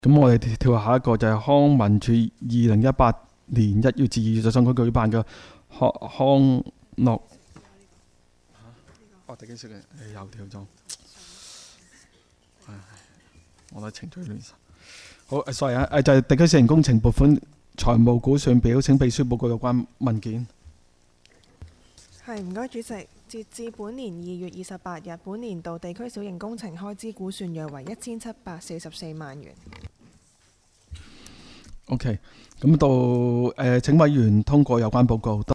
咁我哋跳下一個就係康文署2018年1月至2月在上區舉辦嘅康樂。哦，第幾少嘅？又跳咗。我覺得程序亂晒。好，sorry 啊，就係地區小型工程撥款財務估算表，請秘書報告有關文件。 係，唔該主席。截至本年2月28日，本年度地區小型工程開支估算約為1744萬元。 OK，咁到請委員通過有關報告。